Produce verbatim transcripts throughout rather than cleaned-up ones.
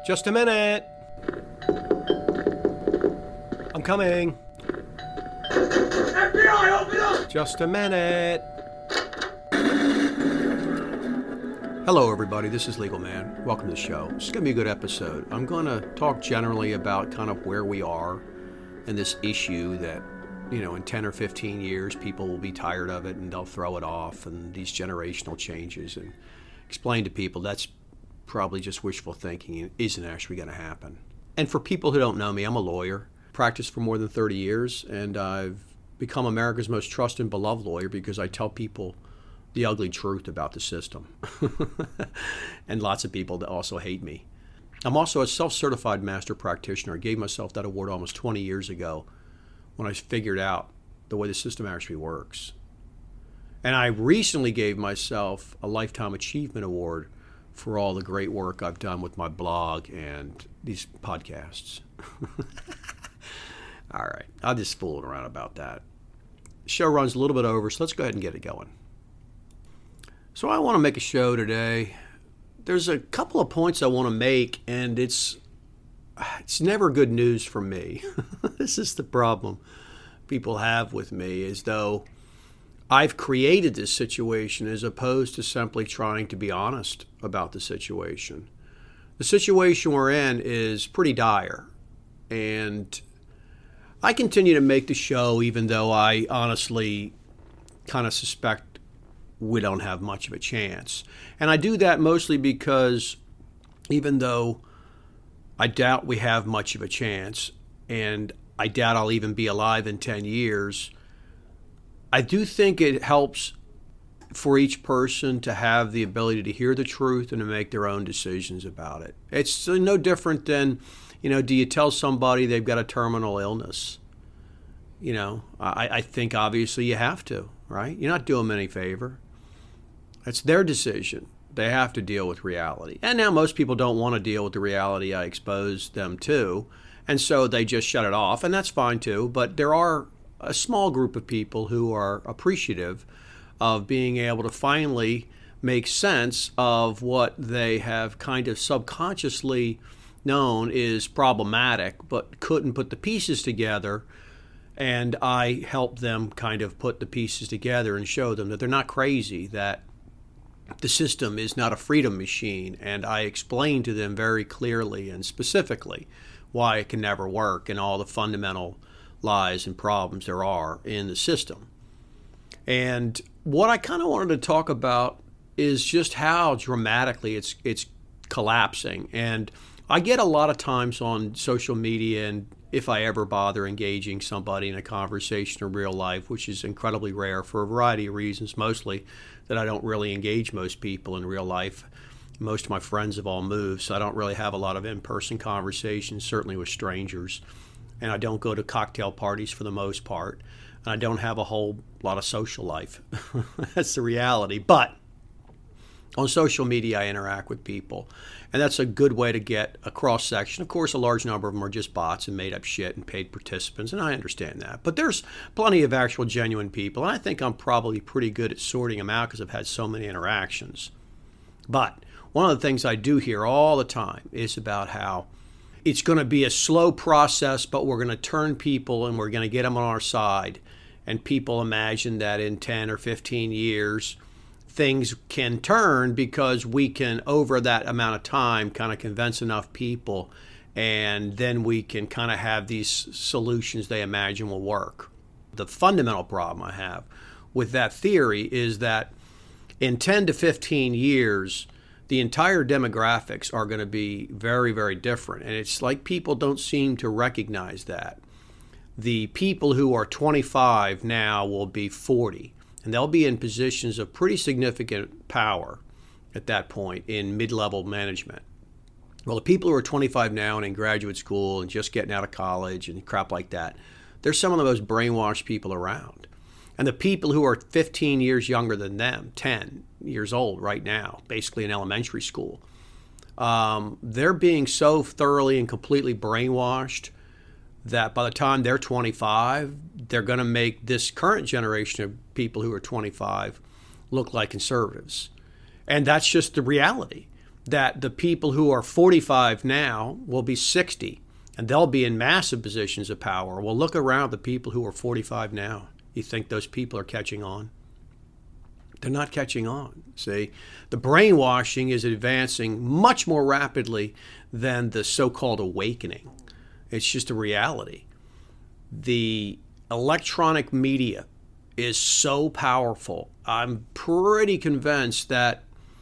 Just a minute. I'm coming. F B I, open up! Just a minute. Hello, everybody. This is Legal Man. Welcome to the show. This is going to be a good episode. I'm going to talk generally about kind of where we are in this issue that, you know, in ten or fifteen years, people will be tired of it and they'll throw it off, and these generational changes, and explain to people that's probably just wishful thinking and isn't actually going to happen. And for people who don't know me, I'm a lawyer, practiced for more than thirty years, and I've become America's most trusted and beloved lawyer because I tell people the ugly truth about the system. And lots of people that also hate me. I'm also a self-certified master practitioner. I gave myself that award almost twenty years ago when I figured out the way the system actually works. And I recently gave myself a Lifetime Achievement Award for all the great work I've done with my blog and these podcasts. All right, I'll just fool around about that. The show runs a little bit over, so let's go ahead and get it going. So I want to make a show today. There's a couple of points I want to make, and it's it's never good news for me. This is the problem people have with me, as though I've created this situation as opposed to simply trying to be honest about the situation. The situation we're in is pretty dire, and I continue to make the show even though I honestly kind of suspect we don't have much of a chance. And I do that mostly because even though I doubt we have much of a chance, and I doubt I'll even be alive in ten years, I do think it helps for each person to have the ability to hear the truth and to make their own decisions about it. It's no different than, you know, do you tell somebody they've got a terminal illness? You know, I, I think obviously you have to, right? You're not doing them any favor. It's their decision. They have to deal with reality. And now most people don't want to deal with the reality I expose them to, and so they just shut it off, and that's fine too. But there are a small group of people who are appreciative of being able to finally make sense of what they have kind of subconsciously known is problematic, but couldn't put the pieces together. And I help them kind of put the pieces together and show them that they're not crazy, that the system is not a freedom machine. And I explain to them very clearly and specifically why it can never work and all the fundamental lies and problems there are in the system. And what I kind of wanted to talk about is just how dramatically it's it's collapsing. And I get a lot of times on social media, and if I ever bother engaging somebody in a conversation in real life, which is incredibly rare for a variety of reasons, mostly that I don't really engage most people in real life. Most of my friends have all moved, so I don't really have a lot of in-person conversations, certainly with strangers. And I don't go to cocktail parties for the most part. And I don't have a whole lot of social life. That's the reality. But on social media, I interact with people. And that's a good way to get a cross-section. Of course, a large number of them are just bots and made-up shit and paid participants, and I understand that. But there's plenty of actual genuine people, and I think I'm probably pretty good at sorting them out because I've had so many interactions. But one of the things I do hear all the time is about how it's going to be a slow process, but we're going to turn people and we're going to get them on our side. And people imagine that in ten or fifteen years, things can turn because we can, over that amount of time, kind of convince enough people, and then we can kind of have these solutions they imagine will work. The fundamental problem I have with that theory is that in ten to fifteen years, the entire demographics are going to be very, very different. And it's like people don't seem to recognize that. The people who are twenty-five now will be forty, and they'll be in positions of pretty significant power at that point in mid-level management. Well, the people who are twenty-five now and in graduate school and just getting out of college and crap like that, they're some of the most brainwashed people around. And the people who are fifteen years younger than them, ten years old right now, basically in elementary school, um, they're being so thoroughly and completely brainwashed that by the time they're twenty-five, they're going to make this current generation of people who are twenty-five look like conservatives. And that's just the reality. that the people who are forty-five now will be sixty, and they'll be in massive positions of power. Well, look around the people who are forty-five now. You think those people are catching on? They're not catching on. See, the brainwashing is advancing much more rapidly than the so-called awakening. It's just a reality. The electronic media is so powerful. I'm pretty convinced that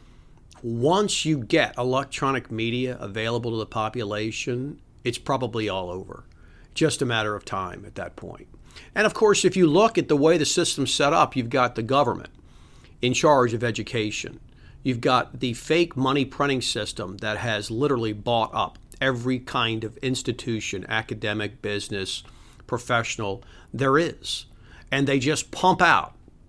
once you get electronic media available to the population, it's probably all over. Just a matter of time at that point. And of course, if you look at the way the system's set up, you've got the government in charge of education. You've got the fake money printing system that has literally bought up every kind of institution, academic, business, professional there is. And they just pump out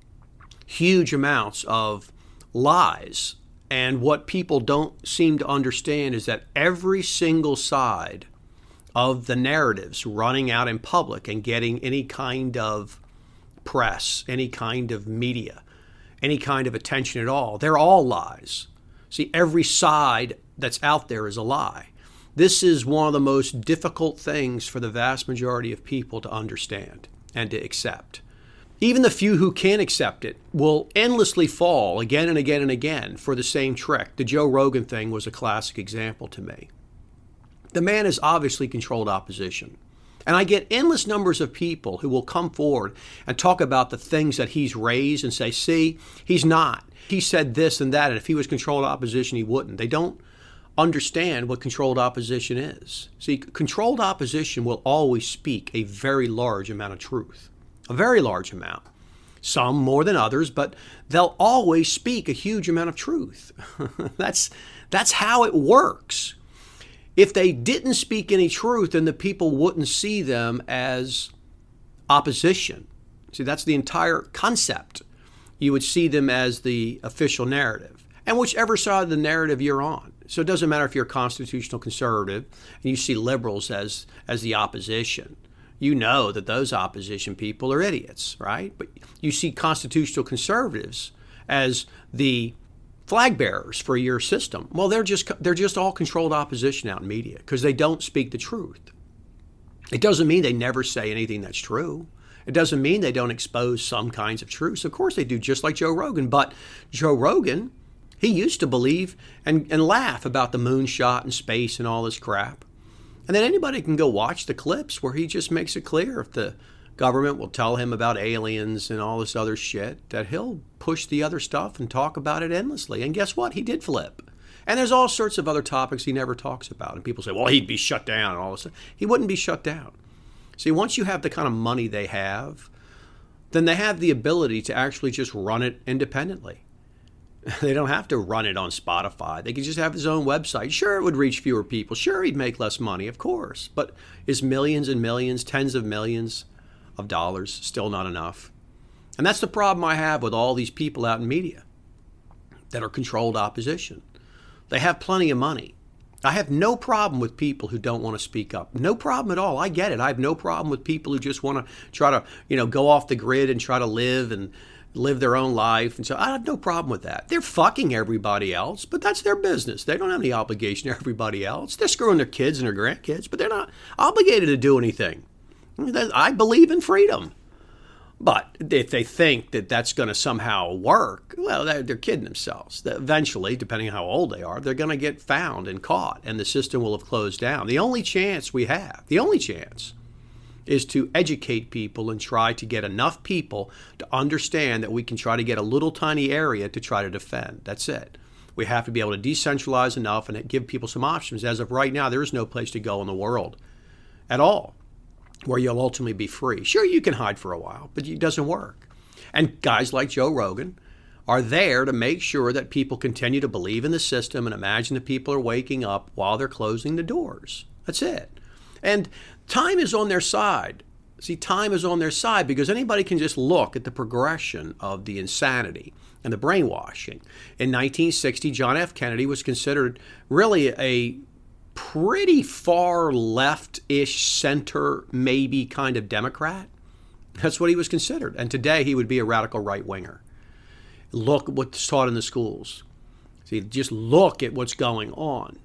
huge amounts of lies. And what people don't seem to understand is that every single side of the narratives running out in public and getting any kind of press, any kind of media, any kind of attention at all, they're all lies. See, every side that's out there is a lie. This is one of the most difficult things for the vast majority of people to understand and to accept. Even the few who can accept it will endlessly fall again and again and again for the same trick. The Joe Rogan thing was a classic example to me. The man has obviously controlled opposition. And I get endless numbers of people who will come forward and talk about the things that he's raised and say, see, he's not. He said this and that, and if he was controlled opposition, he wouldn't. They don't understand what controlled opposition is. See, controlled opposition will always speak a very large amount of truth. A very large amount. Some more than others, but they'll always speak a huge amount of truth. that's, that's how it works. If they didn't speak any truth, then the people wouldn't see them as opposition. See, that's the entire concept. You would see them as the official narrative. And whichever side of the narrative you're on. So it doesn't matter if you're a constitutional conservative and you see liberals as, as the opposition. You know that those opposition people are idiots, right? But you see constitutional conservatives as the flag bearers for your system. Well, they're just they're just all controlled opposition out in media because they don't speak the truth. It doesn't mean they never say anything that's true. It doesn't mean they don't expose some kinds of truths. Of course they do, just like Joe Rogan. But Joe Rogan, he used to believe and, and laugh about the moonshot and space and all this crap. And then anybody can go watch the clips where he just makes it clear if the government will tell him about aliens and all this other shit, that he'll push the other stuff and talk about it endlessly. And guess what? He did flip. And there's all sorts of other topics he never talks about. And people say, well, he'd be shut down and all this. He wouldn't be shut down. See, once you have the kind of money they have, then they have the ability to actually just run it independently. They don't have to run it on Spotify. They could just have his own website. Sure, it would reach fewer people. Sure, he'd make less money, of course. But is millions and millions, tens of millions of dollars still not enough? And that's the problem I have with all these people out in media that are controlled opposition. They have plenty of money. I have no problem with people who don't want to speak up. No problem at all. I get it. I have no problem with people who just want to try to, you know, go off the grid and try to live and live their own life. And so I have no problem with that. They're fucking everybody else, but that's their business. They don't have any obligation to everybody else. They're screwing their kids and their grandkids, but they're not obligated to do anything. I believe in freedom. But if they think that that's going to somehow work, well, they're, they're kidding themselves. Eventually, depending on how old they are, they're going to get found and caught, and the system will have closed down. The only chance we have, the only chance, is to educate people and try to get enough people to understand that we can try to get a little tiny area to try to defend. That's it. We have to be able to decentralize enough and give people some options. As of right now, there is no place to go in the world at all where you'll ultimately be free. Sure, you can hide for a while, but it doesn't work. And guys like Joe Rogan are there to make sure that people continue to believe in the system and imagine that people are waking up while they're closing the doors. That's it. And time is on their side. See, time is on their side because anybody can just look at the progression of the insanity and the brainwashing. In nineteen sixty, John F. Kennedy was considered really a pretty far left-ish center, maybe kind of Democrat. That's what he was considered. And today he would be a radical right-winger. Look at what's taught in the schools. See, just look at what's going on.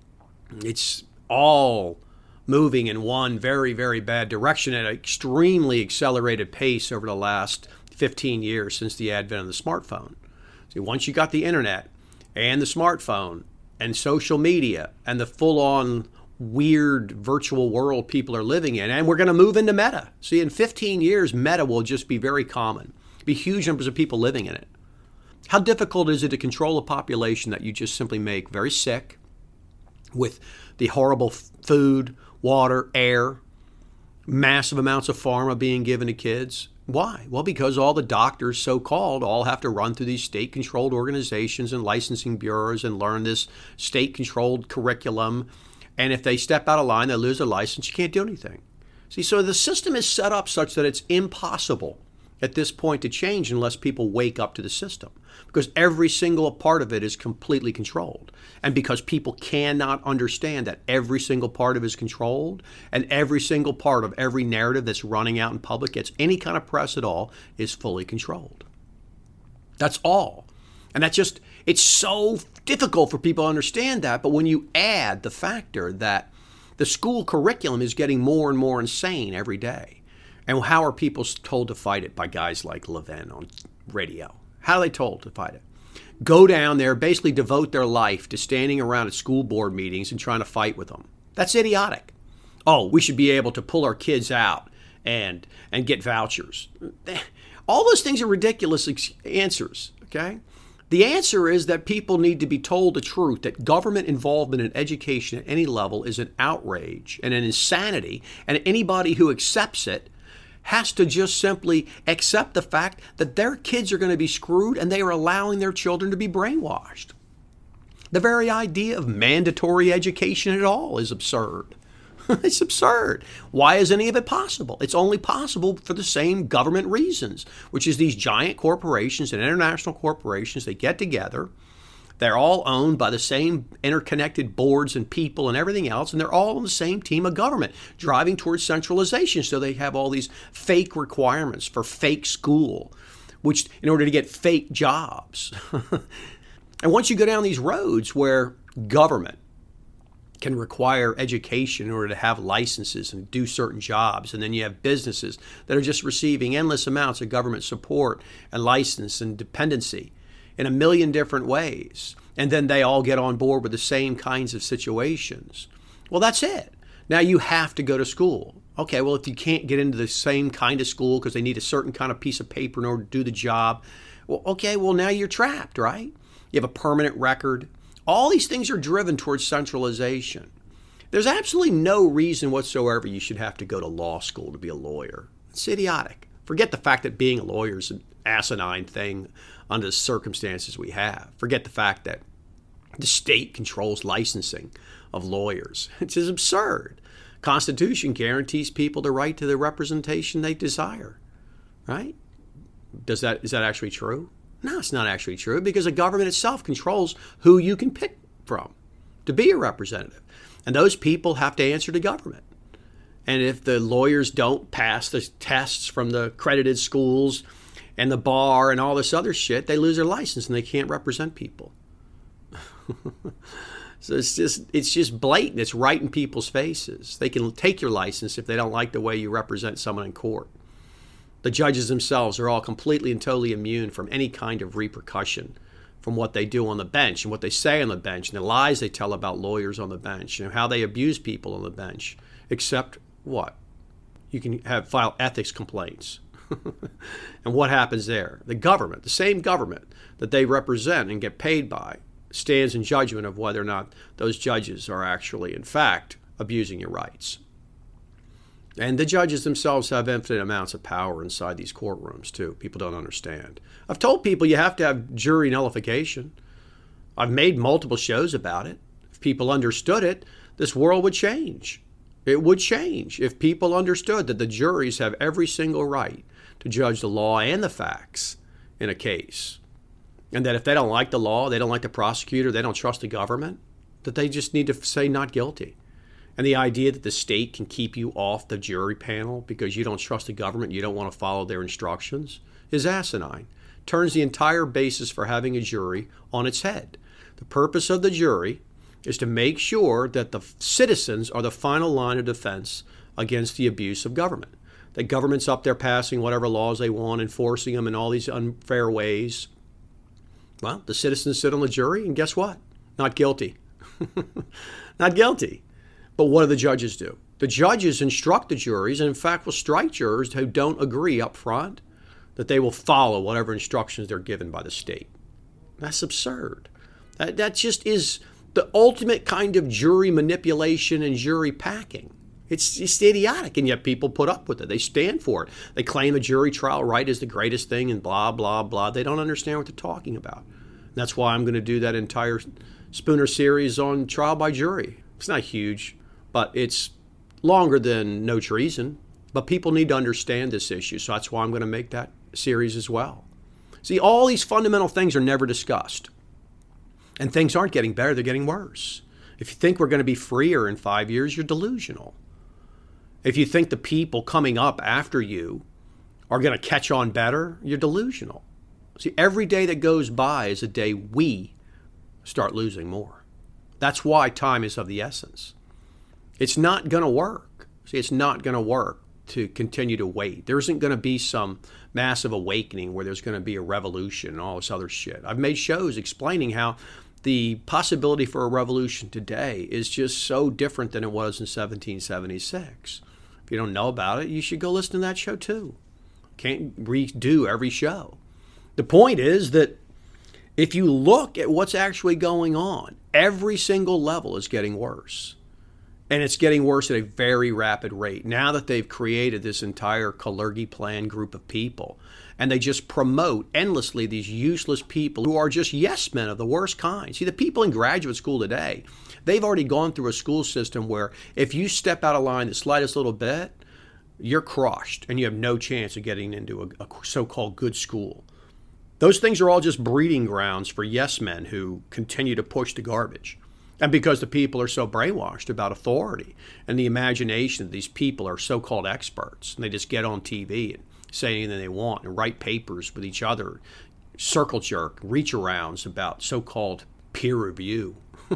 It's all moving in one very, very bad direction at an extremely accelerated pace over the last fifteen years since the advent of the smartphone. See, once you got the internet and the smartphone and social media and the full-on weird virtual world people are living in, and we're going to move into Meta. See, in fifteen years, Meta will just be very common. Be huge numbers of people living in it. How difficult is it to control a population that you just simply make very sick with the horrible f- food, water, air, massive amounts of pharma being given to kids? Why? Well, because all the doctors, so-called, all have to run through these state-controlled organizations and licensing bureaus and learn this state-controlled curriculum. And if they step out of line, they lose their license. You can't do anything. See, so the system is set up such that it's impossible at this point to change unless people wake up to the system, because every single part of it is completely controlled. And because people cannot understand that every single part of it is controlled, and every single part of every narrative that's running out in public gets any kind of press at all, is fully controlled. That's all. And that's just, it's so difficult for people to understand that. But when you add the factor that the school curriculum is getting more and more insane every day, and how are people told to fight it? By guys like Levin on radio. How are they told to fight it? Go down there, basically devote their life to standing around at school board meetings and trying to fight with them. That's idiotic. Oh, we should be able to pull our kids out and and get vouchers. All those things are ridiculous ex- answers, okay? The answer is that people need to be told the truth, that government involvement in education at any level is an outrage and an insanity, and anybody who accepts it has to just simply accept the fact that their kids are going to be screwed and they are allowing their children to be brainwashed. The very idea of mandatory education at all is absurd. It's absurd. Why is any of it possible? It's only possible for the same government reasons, which is these giant corporations and international corporations, they get together. They're all owned by the same interconnected boards and people and everything else, and they're all on the same team of government, driving towards centralization. So they have all these fake requirements for fake school, which in order to get fake jobs. And once you go down these roads where government can require education in order to have licenses and do certain jobs, and then you have businesses that are just receiving endless amounts of government support and license and dependency in a million different ways, and then they all get on board with the same kinds of situations. Well, that's it. Now you have to go to school. Okay, well, if you can't get into the same kind of school because they need a certain kind of piece of paper in order to do the job, well, okay, well, now you're trapped, right? You have a permanent record. All these things are driven towards centralization. There's absolutely no reason whatsoever you should have to go to law school to be a lawyer. It's idiotic. Forget the fact that being a lawyer is an asinine thing under the circumstances we have. Forget the fact that the state controls licensing of lawyers. It's just absurd. Constitution guarantees people the right to the representation they desire, right? Does that, is that actually true? No, it's not actually true, because the government itself controls who you can pick from to be a representative. And those people have to answer to government. And if the lawyers don't pass the tests from the accredited schools and the bar and all this other shit, they lose their license and they can't represent people. So it's just it's just blatant. It's right in people's faces. They can take your license if they don't like the way you represent someone in court. The judges themselves are all completely and totally immune from any kind of repercussion from what they do on the bench and what they say on the bench and the lies they tell about lawyers on the bench and how they abuse people on the bench. Except what? You can have file ethics complaints. And what happens there? The government, the same government that they represent and get paid by, stands in judgment of whether or not those judges are actually, in fact, abusing your rights. And the judges themselves have infinite amounts of power inside these courtrooms, too. People don't understand. I've told people you have to have jury nullification. I've made multiple shows about it. If people understood it, this world would change. It would change if people understood that the juries have every single right to judge the law and the facts in a case. And that if they don't like the law, they don't like the prosecutor, they don't trust the government, that they just need to say not guilty. And the idea that the state can keep you off the jury panel because you don't trust the government, you don't want to follow their instructions, is asinine. Turns the entire basis for having a jury on its head. The purpose of the jury is to make sure that the citizens are the final line of defense against the abuse of government. That government's up there passing whatever laws they want, enforcing them in all these unfair ways. Well, the citizens sit on the jury, and guess what? Not guilty. Not guilty. But what do the judges do? The judges instruct the juries, and in fact will strike jurors who don't agree up front, that they will follow whatever instructions they're given by the state. That's absurd. That, that just is the ultimate kind of jury manipulation and jury packing. It's just idiotic, and yet people put up with it. They stand for it. They claim a jury trial right is the greatest thing and blah, blah, blah. They don't understand what they're talking about. And that's why I'm going to do that entire Spooner series on trial by jury. It's not huge, but it's longer than No Treason. But people need to understand this issue, so that's why I'm going to make that series as well. See, all these fundamental things are never discussed. And things aren't getting better, they're getting worse. If you think we're going to be freer in five years, you're delusional. If you think the people coming up after you are going to catch on better, you're delusional. See, every day that goes by is a day we start losing more. That's why time is of the essence. It's not going to work. See, it's not going to work to continue to wait. There isn't going to be some massive awakening where there's going to be a revolution and all this other shit. I've made shows explaining how the possibility for a revolution today is just so different than it was in seventeen seventy-six. If you don't know about it, you should go listen to that show too. Can't redo every show. The point is that if you look at what's actually going on, every single level is getting worse. And it's getting worse at a very rapid rate. Now that they've created this entire Kalergi plan group of people, and they just promote endlessly these useless people who are just yes men of the worst kind. See, the people in graduate school today, they've already gone through a school system where if you step out of line the slightest little bit, you're crushed and you have no chance of getting into a, a so-called good school. Those things are all just breeding grounds for yes men who continue to push the garbage. And because the people are so brainwashed about authority and the imagination of these people are so-called experts, and they just get on T V and say anything they want and write papers with each other, circle jerk, reach arounds about so-called peer review.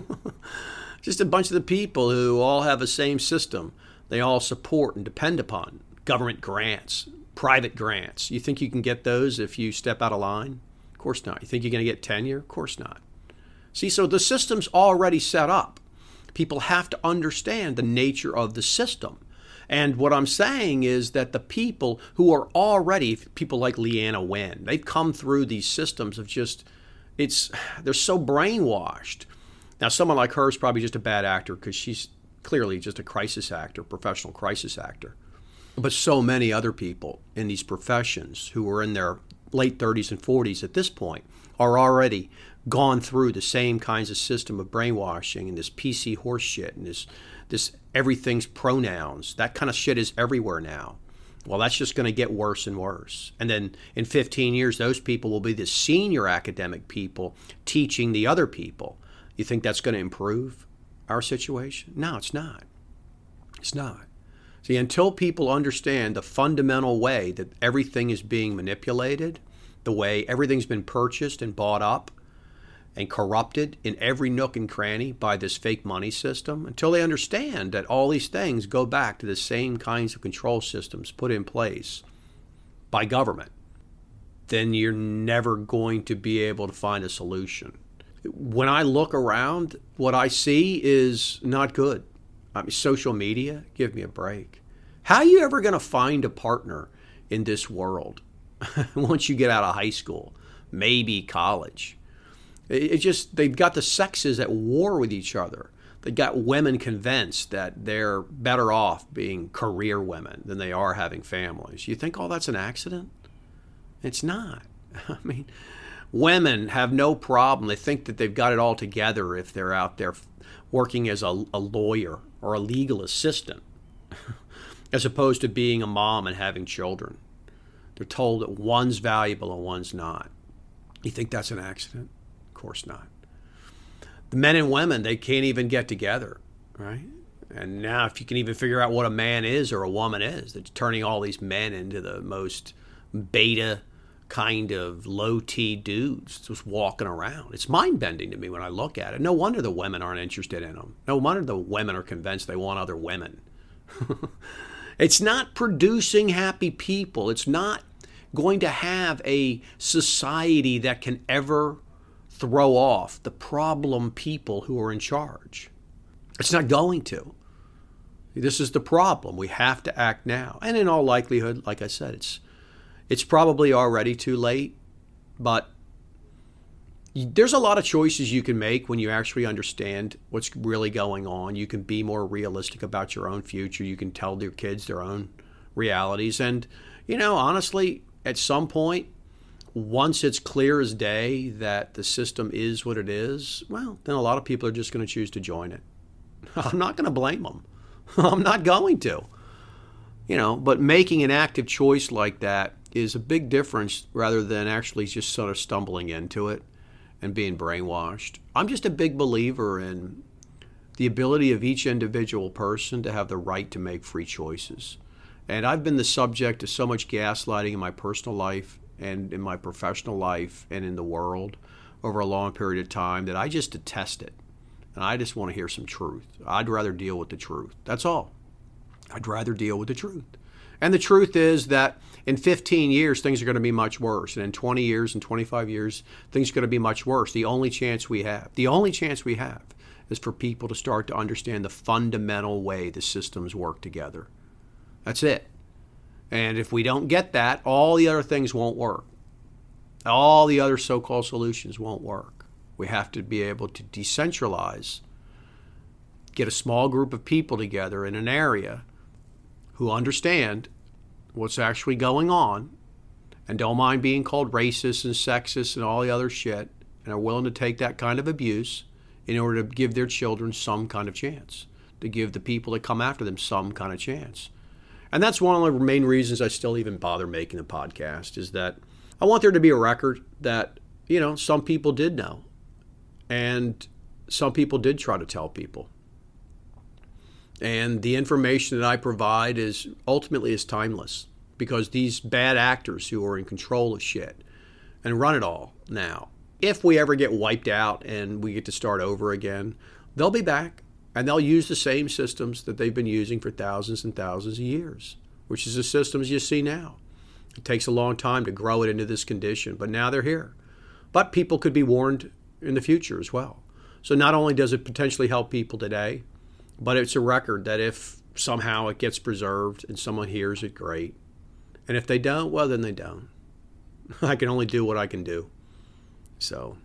Just a bunch of the people who all have the same system. They all support and depend upon government grants, private grants. You think you can get those if you step out of line? Of course not. You think you're going to get tenure? Of course not. See, so the system's already set up. People have to understand the nature of the system. And what I'm saying is that the people who are already, people like Leanna Wen, they've come through these systems of just, it's, they're so brainwashed. Now, someone like her is probably just a bad actor because she's clearly just a crisis actor, professional crisis actor. But so many other people in these professions who are in their late thirties and forties at this point are already gone through the same kinds of system of brainwashing and this P C horse shit and this this everything's pronouns. That kind of shit is everywhere now. Well, that's just going to get worse and worse. And then in fifteen years, those people will be the senior academic people teaching the other people. You think that's going to improve our situation? No, it's not. It's not. See, until people understand the fundamental way that everything is being manipulated, the way everything's been purchased and bought up and corrupted in every nook and cranny by this fake money system, until they understand that all these things go back to the same kinds of control systems put in place by government, then you're never going to be able to find a solution. When I look around, what I see is not good. I mean, social media, give me a break. How are you ever going to find a partner in this world once you get out of high school, maybe college? It just, they've got the sexes at war with each other. They've got women convinced that they're better off being career women than they are having families. You think all that's an accident? It's not. I mean, women have no problem. They think that they've got it all together if they're out there working as a, a lawyer or a legal assistant, as opposed to being a mom and having children. They're told that one's valuable and one's not. You think that's an accident? Of course not. The men and women, they can't even get together, right? And now if you can even figure out what a man is or a woman is, that's turning all these men into the most beta, kind of low-T dudes just walking around. It's mind-bending to me when I look at it. No wonder the women aren't interested in them. No wonder the women are convinced they want other women. It's not producing happy people. It's not going to have a society that can ever throw off the problem people who are in charge. It's not going to. This is the problem. We have to act now. And in all likelihood, like I said, it's it's probably already too late. But there's a lot of choices you can make when you actually understand what's really going on. You can be more realistic about your own future. You can tell your kids their own realities. And, you know, honestly, at some point, once it's clear as day that the system is what it is, well, then a lot of people are just going to choose to join it. I'm not going to blame them. I'm not going to. You know, but making an active choice like that is a big difference rather than actually just sort of stumbling into it and being brainwashed. I'm just a big believer in the ability of each individual person to have the right to make free choices. And I've been the subject of so much gaslighting in my personal life and in my professional life and in the world over a long period of time that I just detest it. And I just want to hear some truth. I'd rather deal with the truth. That's all. I'd rather deal with the truth. And the truth is that in fifteen years, things are going to be much worse. And in twenty years and twenty-five years, things are going to be much worse. The only chance we have, the only chance we have is for people to start to understand the fundamental way the systems work together. That's it. And if we don't get that, all the other things won't work. All the other so-called solutions won't work. We have to be able to decentralize, get a small group of people together in an area who understand what's actually going on and don't mind being called racist and sexist and all the other shit and are willing to take that kind of abuse in order to give their children some kind of chance, to give the people that come after them some kind of chance. And that's one of the main reasons I still even bother making the podcast, is that I want there to be a record that, you know, some people did know. And some people did try to tell people. And the information that I provide is ultimately is timeless, because these bad actors who are in control of shit and run it all now, if we ever get wiped out and we get to start over again, they'll be back and they'll use the same systems that they've been using for thousands and thousands of years, which is the systems you see now. It takes a long time to grow it into this condition, but now they're here. But people could be warned in the future as well. So not only does it potentially help people today, but it's a record that if somehow it gets preserved and someone hears it, great. And if they don't, well, then they don't. I can only do what I can do. So,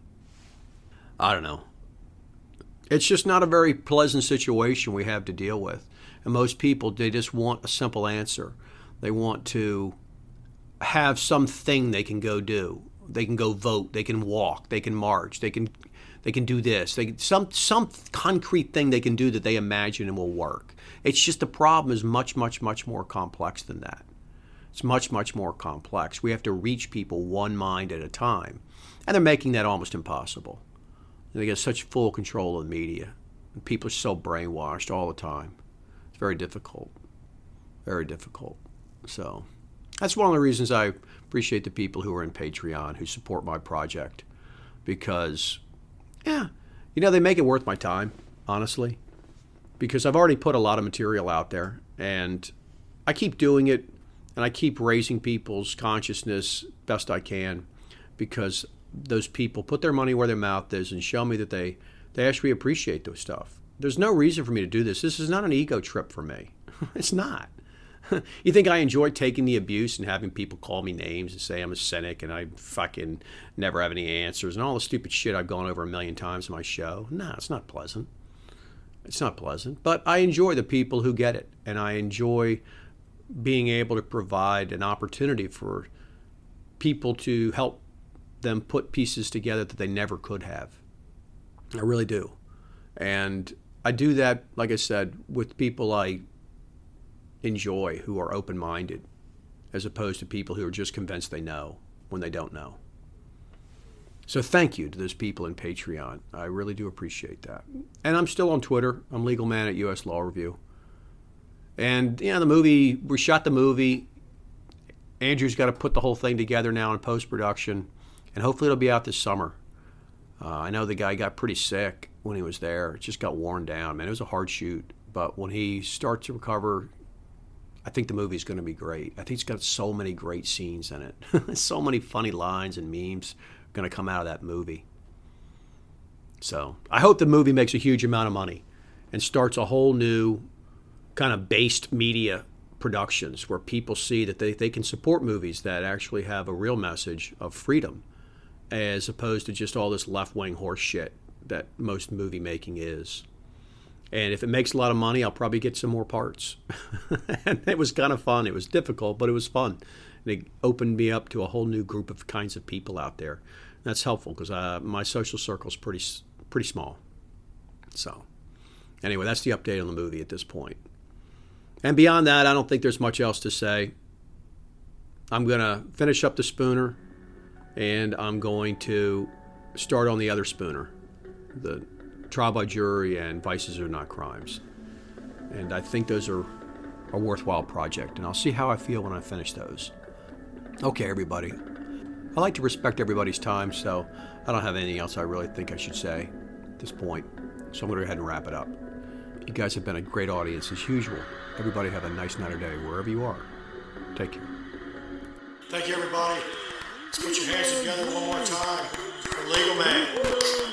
I don't know. It's just not a very pleasant situation we have to deal with. And most people, they just want a simple answer. They want to have something they can go do. They can go vote. They can walk. They can march. They can they can do this. They some some concrete thing they can do that they imagine and will work. It's just the problem is much, much, much more complex than that. It's much, much more complex. We have to reach people one mind at a time. And they're making that almost impossible. They get such full control of the media. And people are so brainwashed all the time. It's very difficult. Very difficult. So that's one of the reasons I appreciate the people who are in Patreon, who support my project. Because, yeah, you know, they make it worth my time, honestly. Because I've already put a lot of material out there. And I keep doing it. And I keep raising people's consciousness best I can. Because those people put their money where their mouth is and show me that they, they actually appreciate those stuff. There's no reason for me to do this. This is not an ego trip for me. It's not. You think I enjoy taking the abuse and having people call me names and say I'm a cynic and I fucking never have any answers and all the stupid shit I've gone over a million times in my show? No, it's not pleasant. It's not pleasant. But I enjoy the people who get it. And I enjoy being able to provide an opportunity for people to help them put pieces together that they never could have. I really do. And I do that, like I said, with people I enjoy who are open-minded, as opposed to people who are just convinced they know when they don't know. So thank you to those people in Patreon. I really do appreciate that. And I'm still on Twitter. I'm Legal Man at U S Law Review. And, you know, the movie, we shot the movie. Andrew's got to put the whole thing together now in post-production, and hopefully it'll be out this summer. Uh, I know the guy got pretty sick when he was there. It just got worn down, man. It was a hard shoot. But when he starts to recover, I think the movie's going to be great. I think it's got so many great scenes in it. So many funny lines and memes are going to come out of that movie. So I hope the movie makes a huge amount of money and starts a whole new kind of based media productions where people see that they, they can support movies that actually have a real message of freedom, as opposed to just all this left-wing horse shit that most movie making is. And if it makes a lot of money, I'll probably get some more parts. And it was kind of fun. It was difficult, but it was fun. And it opened me up to a whole new group of kinds of people out there. That's helpful because uh, my social circle is pretty, pretty small. So anyway, that's the update on the movie at this point. And beyond that, I don't think there's much else to say. I'm going to finish up the Spooner, and I'm going to start on the other Spooner, the Trial by Jury and Vices Are Not Crimes. And I think those are a worthwhile project, and I'll see how I feel when I finish those. Okay, everybody. I like to respect everybody's time, so I don't have anything else I really think I should say at this point. So I'm going to go ahead and wrap it up. You guys have been a great audience as usual. Everybody have a nice night or day wherever you are. Take care. Thank you, everybody. Let's put your hands together one more time for Legal Man.